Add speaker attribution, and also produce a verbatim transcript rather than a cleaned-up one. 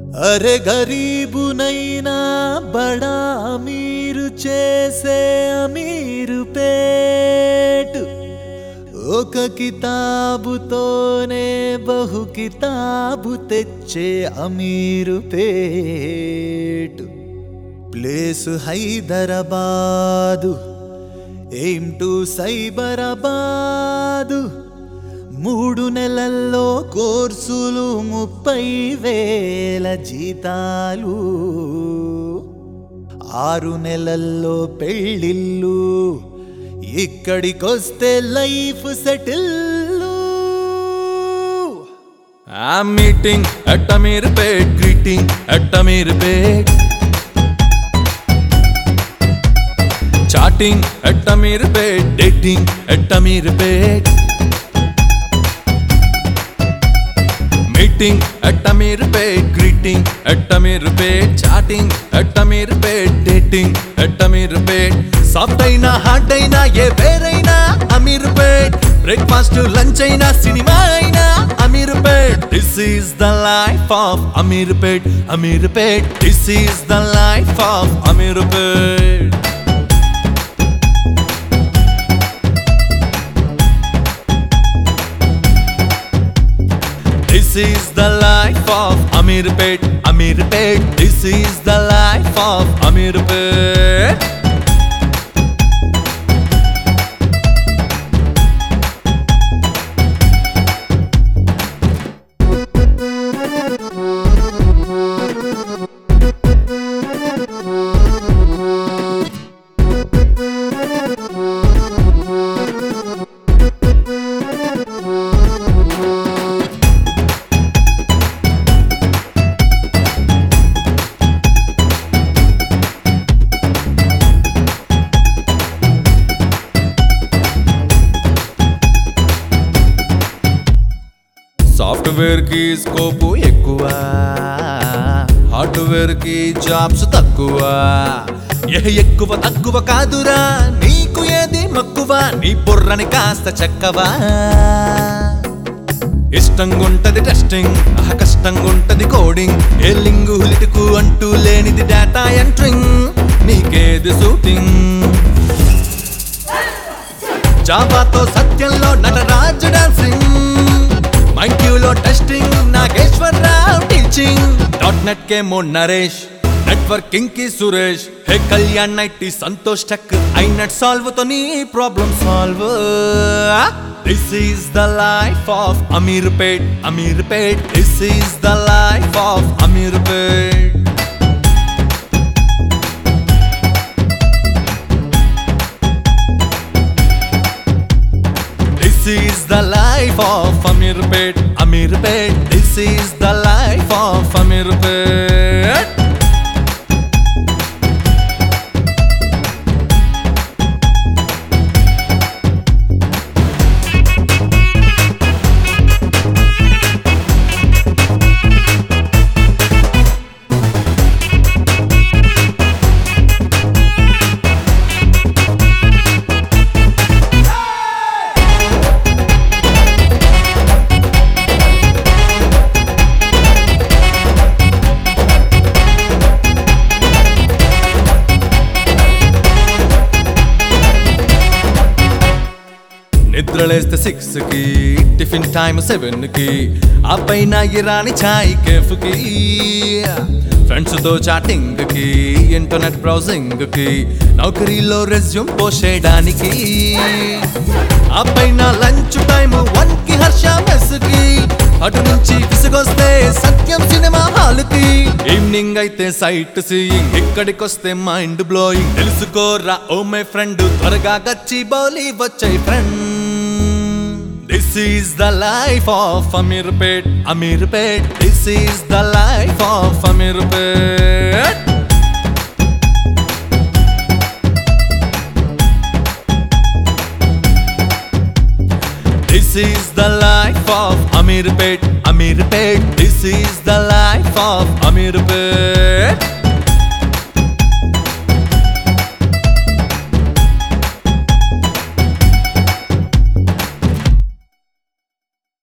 Speaker 1: अरे गरीबु नैना बड़ा अमीर चेसे अमीर पेट ओक किताबु तोने बहु किताबु तेच्चे अमीर पेट प्लेस हैदराबादु एम टू సైబరాబాదు మూడు నెలల్లో కోర్సులు ముప్పై వేల జీతాలు ఆరు నెలల్లో పెళ్ళిళ్ళు ఇక్కడికొస్తే life settle
Speaker 2: I'm meeting at Amirpet, greeting at Amirpet, chatting at Amirpet, dating at Amirpet, meeting at Amirpet, greeting at Amirpet, chatting at Amirpet, dating at Amirpet. Soft aina, hard aina, ye veraina Amirpet. Breakfast, lunch aina, cinema aina Amirpet. This is the life of Amirpet, Amirpet. This is the life of Amirpet. This is the life of Amirpet, Amirpet. This is the life of Amirpet. Software కి scope ఎక్కువ, hardware కి jobs తక్కువ. ఏ ఎక్కువ తక్కువ కాదురా, నీకు ఏది మక్కువ, నీ బుర్రని కాస్త చెక్కవా. ఇష్టంగుంటది టెస్టింగ్, అహ కష్టంగుంటది కోడింగ్. ఏ లింగు లిటుకు అంటూ లేనిది డేటా ఎంట్రింగ్, నీకేది షూటింగ్. జావాతో సత్యంలో నటరాజు డాన్సింగ్, మైక్యూలో testing Nageswara Rao teaching. Dot net కే మో నరేష్, నెట్వర్కింగ్ కి Suresh. Hey Kalyan IT Santosh tech, ఐనెట్ సాల్వ్ తో నీ problem solve. This is the life of Ameerpet, Ameerpet. This is the life of Ameerpet. This is the life of Amirpet, Amirpet. This is the life of Amirpet. నిద్రలేస్తే six కి, tiffin time seven కి, ఆ పైన Irani chai cafe కి, friends తో chatting కి, internet browsing కి, నౌకరీలో రెజ్యూమ్ పోసేయడానికి, ఆ పైన లంచ్ టైమ్ వన్ కి హర్ష మెస్ కి, అటు నుంచి విసుగొస్తే సత్యం సినిమా హాల్ కి, ఈవినింగ్ అయితే సైట్ సీయింగ్, ఇక్కడికొస్తే మైండ్ బ్లోయింగ్. తెలుసుకోరా ఓ మై ఫ్రెండ్, త్వరగా గచ్చి బౌలి వచ్చాయి friend. This is the life of Amirpet, Amirpet. This is the life of Amirpet. This is the life of Amirpet, Amirpet. This is the life of Amirpet.